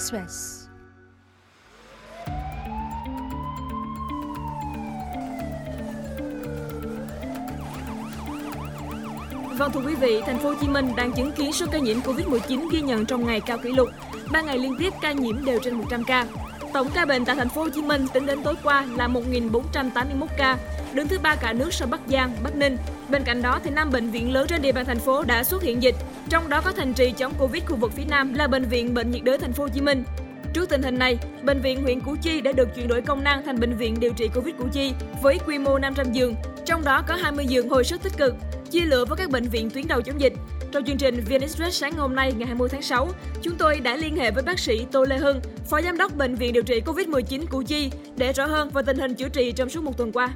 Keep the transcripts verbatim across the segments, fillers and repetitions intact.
Express. Vâng, thưa quý vị, thành phố Hồ Chí Minh đang chứng kiến số ca nhiễm covid mười chín ghi nhận trong ngày cao kỷ lục. Ba ngày liên tiếp ca nhiễm đều trên một trăm ca. Tổng ca bệnh tại thành phố Hồ Chí Minh tính đến tối qua là một nghìn bốn trăm tám mươi mốt ca, đứng thứ ba cả nước sau Bắc Giang, Bắc Ninh. Bên cạnh đó, thì năm bệnh viện lớn trên địa bàn thành phố đã xuất hiện dịch, trong đó có thành trì chống Covid khu vực phía Nam là bệnh viện Bệnh nhiệt đới thành phố Hồ Chí Minh. Trước tình hình này, bệnh viện huyện Củ Chi đã được chuyển đổi công năng thành bệnh viện điều trị Covid Củ Chi với quy mô năm trăm giường, trong đó có hai mươi giường hồi sức tích cực, chia lửa với các bệnh viện tuyến đầu chống dịch. Trong chương trình vê en Express sáng hôm nay ngày hai mươi tháng sáu, chúng tôi đã liên hệ với bác sĩ Tô Lê Hưng, Phó Giám đốc Bệnh viện điều trị covid mười chín Củ Chi để rõ hơn về tình hình chữa trị trong suốt một tuần qua.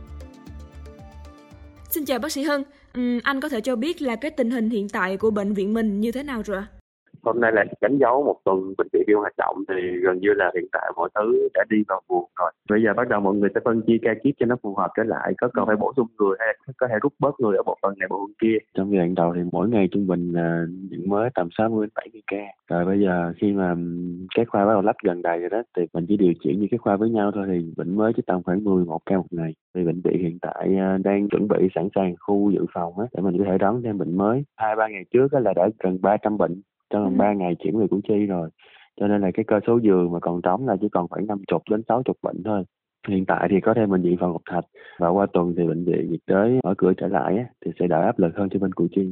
Xin chào bác sĩ Hưng, uhm, anh có thể cho biết là cái tình hình hiện tại của bệnh viện mình như thế nào rồi ạ? Hôm nay là đánh dấu một tuần bệnh viện đi hoạt động thì gần như là hiện tại mọi thứ đã đi vào guồng rồi. Bây giờ bắt đầu mọi người sẽ phân chia ca kíp cho nó phù hợp trở lại, có cần phải bổ sung người hay có thể rút bớt người ở bộ phận này bộ phận kia. Trong giai đoạn đầu thì mỗi ngày trung bình nhận mới tầm sáu mươi đến bảy mươi ca. Rồi bây giờ khi mà các khoa bắt đầu lắp gần đầy rồi đó thì mình chỉ điều chuyển như các khoa với nhau thôi thì bệnh mới chỉ tầm khoảng mười một ca một ngày. Thì bệnh viện hiện tại đang chuẩn bị sẵn sàng khu dự phòng á để mình có thể đón thêm bệnh mới. Hai ba ngày trước là đã gần ba trăm bệnh trong vòng ba ngày chuyển về Củ Chi rồi, cho nên là cái cơ số giường mà còn trống là chỉ còn khoảng năm mươi đến sáu mươi bệnh thôi. Hiện tại thì có thêm bệnh viện Phạm Ngọc Thạch và qua tuần thì bệnh viện nhiệt đới mở cửa trở lại á, thì sẽ đỡ áp lực hơn cho bên Củ Chi.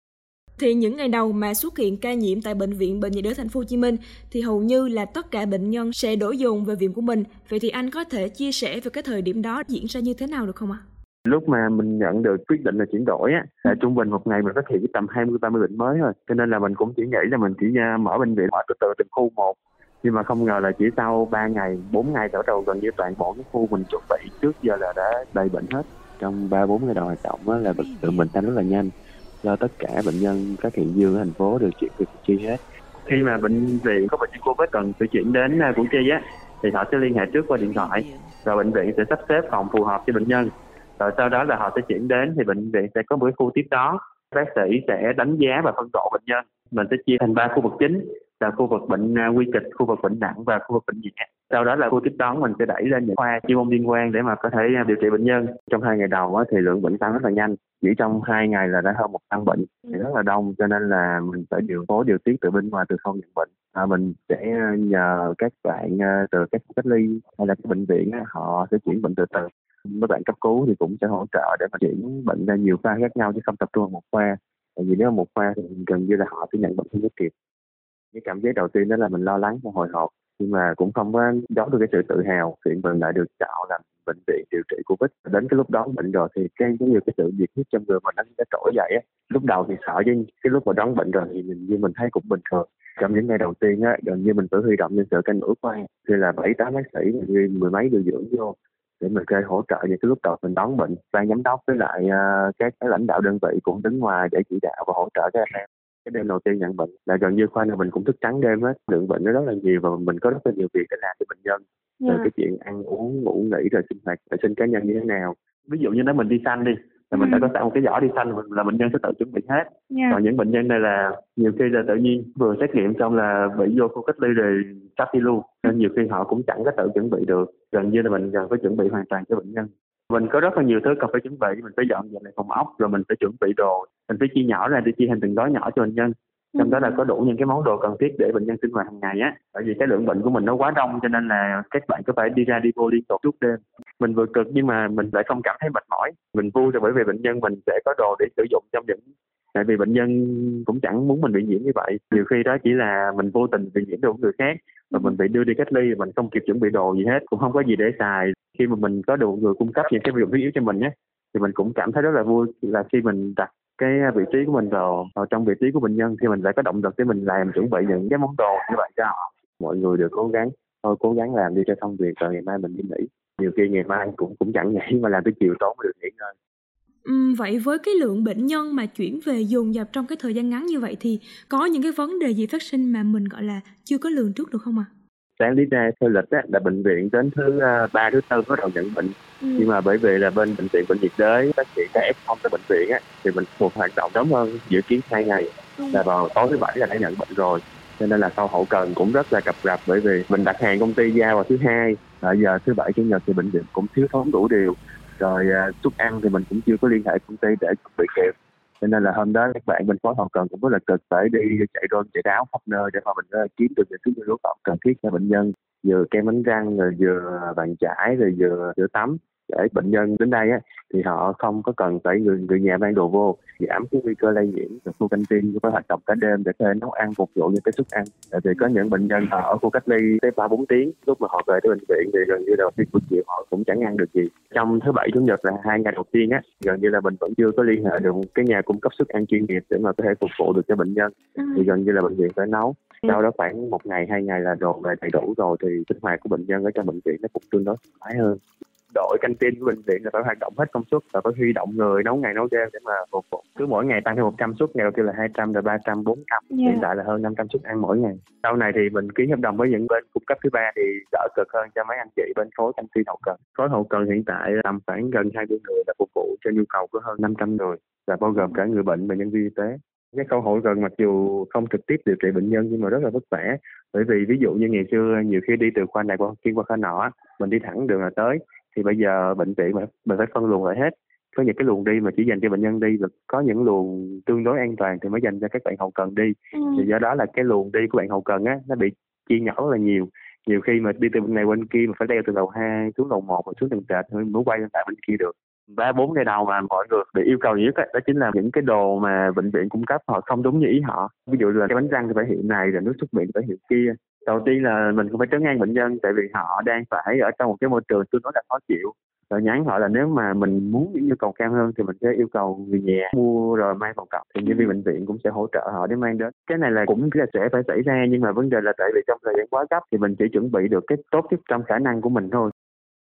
Thì những ngày đầu mà xuất hiện ca nhiễm tại bệnh viện Bệnh nhiệt đới thành phố Hồ Chí Minh thì hầu như là tất cả bệnh nhân sẽ đổ dồn về viện của mình. Vậy thì anh có thể chia sẻ về cái thời điểm đó diễn ra như thế nào được không ạ? Lúc mà mình nhận được quyết định là chuyển đổi á, là trung bình một ngày mình phát hiện tầm hai mươi ba mươi bệnh mới thôi. Cho nên là mình cũng chỉ nghĩ là mình chỉ mở bệnh viện mở từ từ từng khu một. Nhưng mà không ngờ là chỉ sau ba ngày, bốn ngày bắt đầu gần như toàn bộ cái khu mình chuẩn bị trước giờ là đã đầy bệnh hết. Trong ba bốn ngày đầu hoạt động á, là bệnh tự mình tăng rất là nhanh. Do tất cả bệnh nhân các hiện dương ở thành phố đều chuyển về Củ Chi hết. Khi mà bệnh viện có bệnh nhân Covid cần phải chuyển đến Củ Chi á, thì họ sẽ liên hệ trước qua điện thoại. Rồi bệnh viện sẽ sắp xếp phòng phù hợp cho bệnh nhân. Rồi sau đó là họ sẽ chuyển đến thì bệnh viện sẽ có một cái khu tiếp đón. Bác sĩ sẽ đánh giá và phân độ bệnh nhân. Mình sẽ chia thành ba khu vực chính là khu vực bệnh nguy kịch, khu vực bệnh nặng và khu vực bệnh nhẹ. Sau đó là khu tiếp đón mình sẽ đẩy lên những khoa chuyên môn liên quan để mà có thể điều trị bệnh nhân. Trong hai ngày đầu thì lượng bệnh tăng rất là nhanh. Chỉ trong hai ngày là đã hơn một trăm bệnh thì rất là đông, cho nên là mình phải điều phối điều tiết từ bên ngoài từ khâu nhận bệnh. À, mình sẽ nhờ các bạn từ các khu cách ly hay là các bệnh viện họ sẽ chuyển bệnh từ từ. Mấy bạn cấp cứu thì cũng sẽ hỗ trợ để mà chuyển bệnh ra nhiều khoa khác nhau chứ không tập trung vào một khoa. Tại vì nếu một khoa thì gần như là họ sẽ nhận bệnh không có kịp. Cái cảm giác đầu tiên đó là mình lo lắng và hồi hộp, nhưng mà cũng không có giấu được cái sự tự hào khi mình lại được chọn làm bệnh viện điều trị Covid. Đến cái lúc đón bệnh rồi thì cái có nhiều cái sự nhiệt huyết trong người mình nó sẽ trỗi dậy á. Lúc đầu thì sợ, chứ cái lúc mà đón bệnh rồi thì mình như mình thấy cũng bình thường. Trong những ngày đầu tiên á, gần như mình phải huy động nhân sự canh nửa khoa, thì là bảy tám bác sĩ mười mấy điều dưỡng vô để mình kêu hỗ trợ những cái lúc đầu mình đón bệnh. Ban giám đốc với lại uh, các cái lãnh đạo đơn vị cũng đứng ngoài để chỉ đạo và hỗ trợ các anh em. Cái đêm đầu tiên nhận bệnh là gần như khoa nào mình cũng thức trắng đêm hết, lượng bệnh nó rất là nhiều và mình có rất là nhiều việc để làm cho bệnh nhân. Yeah. Rồi cái chuyện ăn uống, ngủ nghỉ, rồi sinh hoạt vệ sinh cá nhân như thế nào. Ví dụ như nếu mình đi xanh đi, là mình ừ. đã có sẵn một cái giỏ đi xanh là bệnh nhân sẽ tự chuẩn bị hết. Yeah. Còn những bệnh nhân này là nhiều khi là tự nhiên vừa xét nghiệm xong là bị vô khu cách ly rồi sắp đi luôn, nên nhiều khi họ cũng chẳng có tự chuẩn bị được. Gần như là mình cần phải chuẩn bị hoàn toàn cho bệnh nhân. Mình có rất là nhiều thứ cần phải chuẩn bị, mình phải dọn dẹp lại phòng ốc, rồi mình phải chuẩn bị đồ, mình phải chia nhỏ ra để chia thành từng gói nhỏ cho bệnh nhân. Trong đó là có đủ những cái món đồ cần thiết để bệnh nhân sinh hoạt hàng ngày á. Bởi vì cái lượng bệnh của mình nó quá đông cho nên là các bạn có phải đi ra đi vô liên tục suốt đêm. Mình vừa cực nhưng mà mình lại không cảm thấy mệt mỏi. Mình vui rồi bởi vì bệnh nhân mình sẽ có đồ để sử dụng trong những... Tại vì bệnh nhân cũng chẳng muốn mình bị nhiễm như vậy. Nhiều khi đó chỉ là mình vô tình bị nhiễm đồ của người khác và mình bị đưa đi cách ly, mình không kịp chuẩn bị đồ gì hết, cũng không có gì để xài. Khi mà mình có đủ người cung cấp những cái dụng thiết yếu cho mình nhé, thì mình cũng cảm thấy rất là vui là khi mình đặt cái vị trí của mình vào, vào trong vị trí của bệnh nhân thì mình lại có động lực để mình làm chuẩn bị những cái món đồ như vậy cho họ. Mọi người đều cố gắng, thôi cố gắng làm đi cho xong việc rồi ngày mai mình đi nghỉ. Nhiều khi ngày mai cũng cũng chẳng nghỉ mà làm tới chiều tối mới được nghỉ ngơi. Ừ, vậy với cái lượng bệnh nhân mà chuyển về dồn dập trong cái thời gian ngắn như vậy thì có những cái vấn đề gì phát sinh mà mình gọi là chưa có lường trước được không ạ? À? Đáng lý ra theo lịch á, là bệnh viện đến thứ ba thứ tư bắt đầu nhận bệnh, ừ. nhưng mà bởi vì là bên bệnh viện bệnh nhiệt đới bác sĩ các ép không tới bệnh viện á, thì mình buộc hoạt động sớm hơn dự kiến hai ngày, ừ. là vào tối thứ bảy là đã nhận bệnh rồi. cho nên là khâu hậu cần cũng rất là cập rập, bởi vì mình đặt hàng công ty giao vào thứ hai, bây giờ thứ bảy chủ nhật thì bệnh viện cũng thiếu thốn đủ điều, rồi uh, suất ăn thì mình cũng chưa có liên hệ công ty để chuẩn bị kịp, cho nên là hôm đó các bạn bên phối hậu cần cũng rất là cực, phải đi chạy rôn chạy đáo khắp nơi để mà mình uh, kiếm được những thứ nhu yếu phẩm cần thiết cho bệnh nhân, vừa kem đánh răng, rồi vừa bàn chải, rồi vừa rửa tắm, để bệnh nhân đến đây á thì họ không có cần phải người người nhà mang đồ vô, giảm cái nguy cơ lây nhiễm. Khu canteen có hoạt động cả đêm để có thể nấu ăn phục vụ những cái suất ăn. Tại vì có những bệnh nhân ở khu cách ly tới ba bốn tiếng, lúc mà họ về tới bệnh viện thì gần như là khi buổi chiều họ cũng chẳng ăn được gì. Trong thứ bảy chủ nhật là hai ngày đầu tiên á, gần như là mình vẫn chưa có liên hệ được cái nhà cung cấp suất ăn chuyên nghiệp để mà có thể phục vụ được cho bệnh nhân. Ừ. Thì gần như là bệnh viện phải nấu. Sau đó khoảng một ngày hai ngày là đồ về đầy đủ rồi thì sinh hoạt của bệnh nhân ở trong bệnh viện nó cũng tương đối thoải mái hơn. Đội canteen của bệnh viện là phải hoạt động hết công suất và phải huy động người nấu ngày nấu đêm để mà phục vụ. Cứ mỗi ngày tăng thêm một trăm suất, ngày đầu tiên là hai trăm, rồi ba trăm, bốn trăm, yeah. Hiện tại là hơn năm trăm suất ăn mỗi ngày. Sau này thì mình ký hợp đồng với những bên cung cấp thứ ba thì đỡ cực hơn cho mấy anh chị bên khối canteen hậu cần. Khối hậu cần hiện tại tầm khoảng gần hai mươi người là phục vụ cho nhu cầu của hơn năm trăm người, và bao gồm cả người bệnh và nhân viên y tế. Cái khâu hậu cần mặc dù không trực tiếp điều trị bệnh nhân nhưng mà rất là vất vả, bởi vì ví dụ như ngày xưa nhiều khi đi từ khoa này qua kia qua khoa nọ, mình đi thẳng đường là tới, thì bây giờ bệnh viện mình, mình phải phân luồng lại hết. Có những cái luồng đi mà chỉ dành cho bệnh nhân đi, và có những luồng tương đối an toàn thì mới dành cho các bạn hậu cần đi. Ừ. Thì do đó là cái luồng đi của bạn hậu cần á nó bị chia nhỏ rất là nhiều. Nhiều khi mà đi từ bên này bên kia mà phải leo từ lầu hai xuống lầu một rồi xuống tầng trệt mới quay lên tại bên kia được. Ba bốn ngày đầu mà mọi người bị yêu cầu nhiều nhất đó, đó chính là những cái đồ mà bệnh viện cung cấp họ không đúng như ý họ. Ví dụ là cái bánh răng thì phải hiệu này, rồi nước súc miệng thì phải hiệu kia. Đầu tiên là mình cũng phải trấn an bệnh nhân, tại vì họ đang phải ở trong một cái môi trường tương đối là khó chịu. Rồi nhắn họ là nếu mà mình muốn những yêu cầu cao hơn thì mình sẽ yêu cầu người nhà mua rồi mang vào cặp, thì nhân viên bệnh viện cũng sẽ hỗ trợ họ để mang đến. Cái này là cũng là sẽ phải xảy ra, nhưng mà vấn đề là tại vì trong thời gian quá gấp thì mình chỉ chuẩn bị được cái tốt nhất trong khả năng của mình thôi.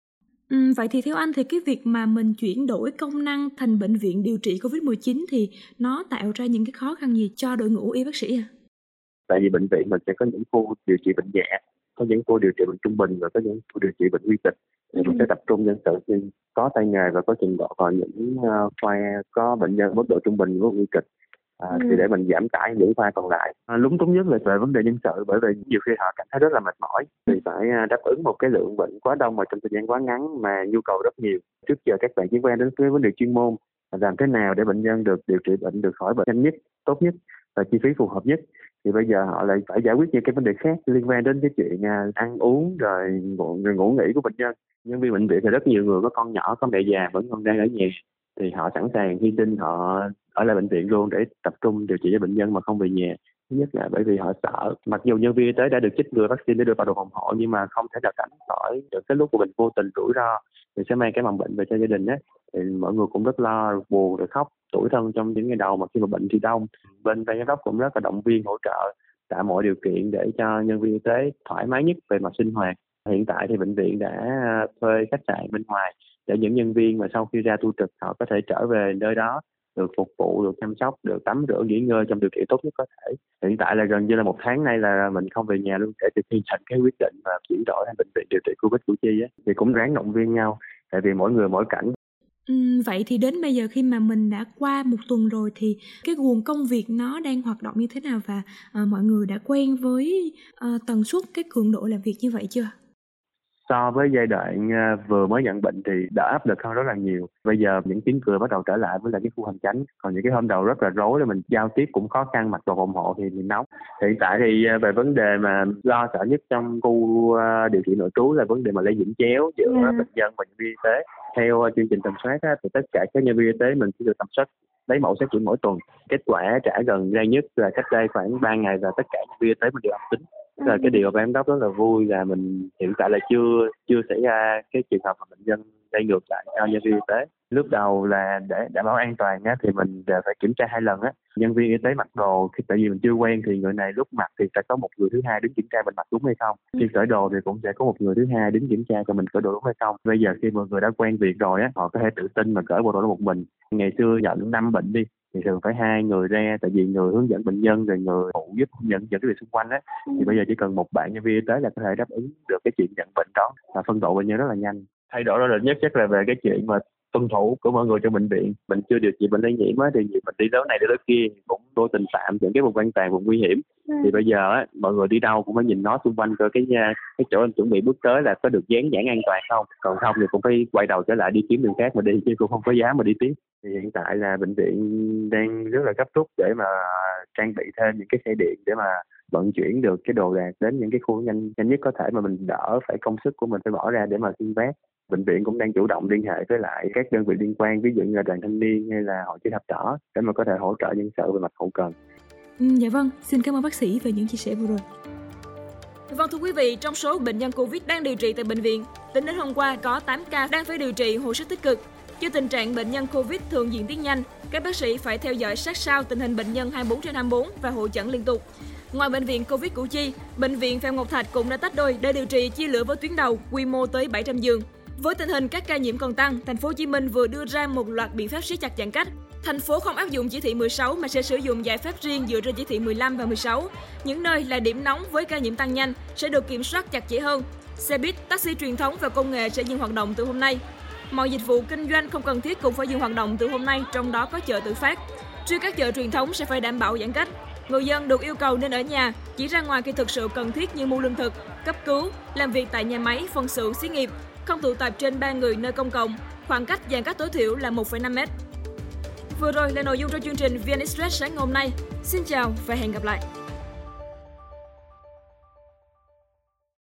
Ừ, vậy thì theo anh thì cái việc mà mình chuyển đổi công năng thành bệnh viện điều trị covid mười chín thì nó tạo ra những cái khó khăn gì cho đội ngũ y bác sĩ à? Tại vì bệnh viện mình sẽ có những khu điều trị bệnh nhẹ, có những khu điều trị bệnh trung bình và có những khu điều trị bệnh nguy kịch. Thì mình sẽ tập trung nhân sự có tay nghề và có trình độ vào những uh, khoa có bệnh nhân mức độ trung bình và nguy kịch. À, ừ. Thì để mình giảm tải những khoa còn lại. À, lúng túng nhất là về vấn đề nhân sự, bởi vì nhiều khi họ cảm thấy rất là mệt mỏi thì phải đáp ứng một cái lượng bệnh quá đông mà trong thời gian quá ngắn mà nhu cầu rất nhiều. Trước giờ các bạn chỉ quen đến cái vấn đề chuyên môn, làm thế nào để bệnh nhân được điều trị bệnh, được khỏi bệnh nhanh nhất, tốt nhất và chi phí phù hợp nhất. Thì bây giờ họ lại phải giải quyết những cái vấn đề khác liên quan đến cái chuyện uh, ăn uống rồi ngủ, rồi ngủ nghỉ của bệnh nhân. Nhân viên bệnh viện thì rất nhiều người có con nhỏ, có mẹ già vẫn còn đang ở nhà, thì họ sẵn sàng hy sinh, họ ở lại bệnh viện luôn để tập trung điều trị cho bệnh nhân mà không về nhà. Thứ nhất là bởi vì họ sợ, mặc dù nhân viên y tế đã được chích ngừa vaccine để được vào đội phòng hộ, nhưng mà không thể nào tránh khỏi được cái lúc của mình vô tình rủi ro thì sẽ mang cái mầm bệnh về cho gia đình á. Thì mọi người cũng rất lo, buồn rồi khóc tủi thân trong những ngày đầu mà khi mà bệnh thì đông. Bên ban giám đốc cũng rất là động viên, hỗ trợ, tạo mọi điều kiện để cho nhân viên y tế thoải mái nhất về mặt sinh hoạt. Hiện tại thì bệnh viện đã thuê khách sạn bên ngoài để những nhân viên mà sau khi ra tu trực họ có thể trở về nơi đó, được phục vụ, được chăm sóc, được tắm rửa, nghỉ ngơi trong điều kiện tốt nhất có thể. Hiện tại là gần như là một tháng nay là mình không về nhà luôn để thực hiện thành cái quyết định và chuyển đổi thành bệnh viện điều trị Covid Củ Chi á. Thì cũng ráng động viên nhau, tại vì mỗi người mỗi cảnh. Ừ, vậy thì đến bây giờ khi mà mình đã qua một tuần rồi thì cái nguồn công việc nó đang hoạt động như thế nào, và uh, mọi người đã quen với uh, tần suất, cái cường độ làm việc như vậy chưa? So với giai đoạn vừa mới nhận bệnh thì đỡ áp lực hơn rất là nhiều. Bây giờ những tiếng cười bắt đầu trở lại với lại cái khu hành chánh. Còn những cái hôm đầu rất là rối, là mình giao tiếp cũng khó khăn, mặc đồ phòng hộ thì mình nóng. Hiện tại thì về vấn đề mà lo sợ nhất trong khu điều trị nội trú là vấn đề mà lây nhiễm chéo giữa yeah. bệnh nhân và nhân viên y tế. Theo chương trình tầm soát á, thì tất cả các nhân viên y tế mình sẽ được tầm soát, lấy mẫu xét nghiệm mỗi tuần. Kết quả trả gần đây nhất là cách đây khoảng ba ngày và tất cả nhân viên y tế mình đều âm tính. Là cái điều mà em đốc rất là vui là mình hiện tại là chưa chưa xảy ra cái trường hợp mà bệnh nhân lây ngược lại cho nhân viên y tế. Lúc đầu là để đảm bảo an toàn á, thì mình phải kiểm tra hai lần á. Nhân viên y tế mặc đồ, khi tại vì mình chưa quen thì người này lúc mặc thì sẽ có một người thứ hai đứng kiểm tra mình mặc đúng hay không. Khi cởi đồ thì cũng sẽ có một người thứ hai đứng kiểm tra cho mình cởi đồ đúng hay không. Bây giờ khi mọi người đã quen việc rồi á, họ có thể tự tin mà cởi bộ đồ đó một mình. Ngày xưa nhận năm bệnh đi thì thường phải hai người ra, tại vì người hướng dẫn bệnh nhân rồi người phụ giúp nhận những cái việc xung quanh á, thì bây giờ chỉ cần một bạn nhân viên y tế là có thể đáp ứng được cái chuyện nhận bệnh đó và phân độ bệnh nhân rất là nhanh. Thay đổi rõ rệt nhất chắc là về cái chuyện mà tuân thủ của mọi người trong bệnh viện. Mình chưa điều trị bệnh lây nhiễm á, thì nhiều bệnh đi tới này đi tới kia cũng vô tình phạm những cái vùng an toàn, vùng nguy hiểm. Ừ. Thì bây giờ á, mọi người đi đâu cũng phải nhìn nó xung quanh coi cái cái chỗ anh chuẩn bị bước tới là có được dán nhãn an toàn không. Còn không thì cũng phải quay đầu trở lại đi kiếm đường khác mà đi, chứ cũng không có dám mà đi tiếp. Thì hiện tại là bệnh viện đang rất là gấp rút để mà trang bị thêm những cái xe điện để mà vận chuyển được cái đồ đạc đến những cái khu nhanh nhanh nhất có thể, mà mình đỡ phải công sức của mình phải bỏ ra để mà khiêng vác. Bệnh viện cũng đang chủ động liên hệ với lại các đơn vị liên quan, ví dụ như là đoàn thanh niên hay là hội chữ thập đỏ để mà có thể hỗ trợ nhân sự về mặt hậu cần. Ừ, dạ vâng, xin cảm ơn bác sĩ về những chia sẻ vừa rồi. Vâng thưa quý vị, trong số bệnh nhân Covid đang điều trị tại bệnh viện, tính đến hôm qua có tám ca đang phải điều trị hồi sức tích cực. Do tình trạng bệnh nhân Covid thường diễn tiến nhanh, các bác sĩ phải theo dõi sát sao tình hình bệnh nhân hai mươi bốn trên hai mươi bốn và hội chẩn liên tục. Ngoài bệnh viện Covid Củ Chi, bệnh viện Phạm Ngọc Thạch cũng đã tách đôi để điều trị chia lửa với tuyến đầu, quy mô tới bảy trăm giường. Với tình hình các ca nhiễm còn tăng, thành phố Hồ Chí Minh vừa đưa ra một loạt biện pháp siết chặt giãn cách. Thành phố không áp dụng chỉ thị mười sáu mà sẽ sử dụng giải pháp riêng dựa trên chỉ thị mười lăm và mười sáu. Những nơi là điểm nóng với ca nhiễm tăng nhanh sẽ được kiểm soát chặt chẽ hơn. Xe buýt, taxi truyền thống và công nghệ sẽ dừng hoạt động từ hôm nay. Mọi dịch vụ kinh doanh không cần thiết cũng phải dừng hoạt động từ hôm nay, trong đó có chợ tự phát. Riêng các chợ truyền thống sẽ phải đảm bảo giãn cách. Người dân được yêu cầu nên ở nhà, chỉ ra ngoài khi thực sự cần thiết như mua lương thực, cấp cứu, làm việc tại nhà máy, phân xưởng, xí nghiệp, không tụ tập trên ba người nơi công cộng, khoảng cách giãn cách tối thiểu là một phẩy năm mét. Vừa rồi là nội dung trong chương trình vê en Express sáng ngày hôm nay. Xin chào và hẹn gặp lại!